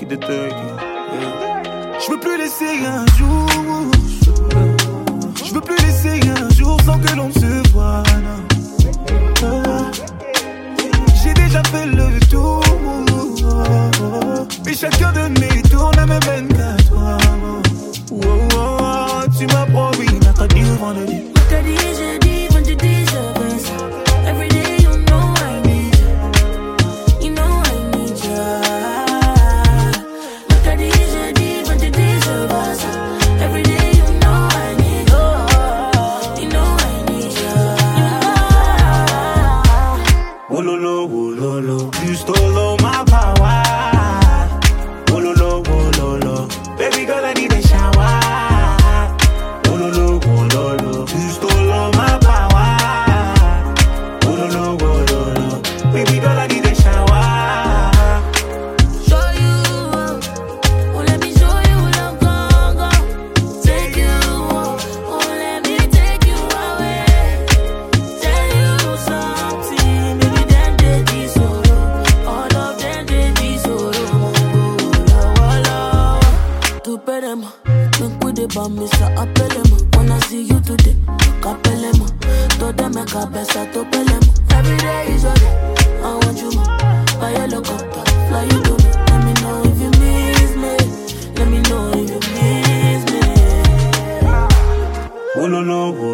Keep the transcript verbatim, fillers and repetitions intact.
turkey de turkey. Yeah. Je veux plus laisser un jour. Je veux plus laisser un jour sans que l'on se voie. Oh. J'ai déjà fait le tour. Mais chacun de mes tours ne me mène qu'à toi. Oh, oh, oh, tu m'as promis mercredi ou vendredi. Mercredi, jeudi, vendredi, je veux ça. Every day you know I need you. You know I need you. Mercredi, jeudi, vendredi, je veux ça. Every day you know I need you. You know I need you. Oh lolo, oh lolo, you stole all my power. Oh lolo, oh lolo, baby girl I need a shower. Oh lolo, oh lolo, you stole all my power. Oh lolo, oh lolo, baby girl I need a shower. Show you, oh let me show you love, go, go. Take you, oh let me take you away. Tell you something, baby them they be solo. All of them they be solo. Oh, oh, oh. Tu peremo, me cuide pa' mí, sa apelemo. When I see you today, capelemo. Toda mi cabeza topelemo. Every day is your day, I want you more. Buy a helicopter, fly you to me. Let me know if you miss me. Let me know if you miss me. Oh lolo, oh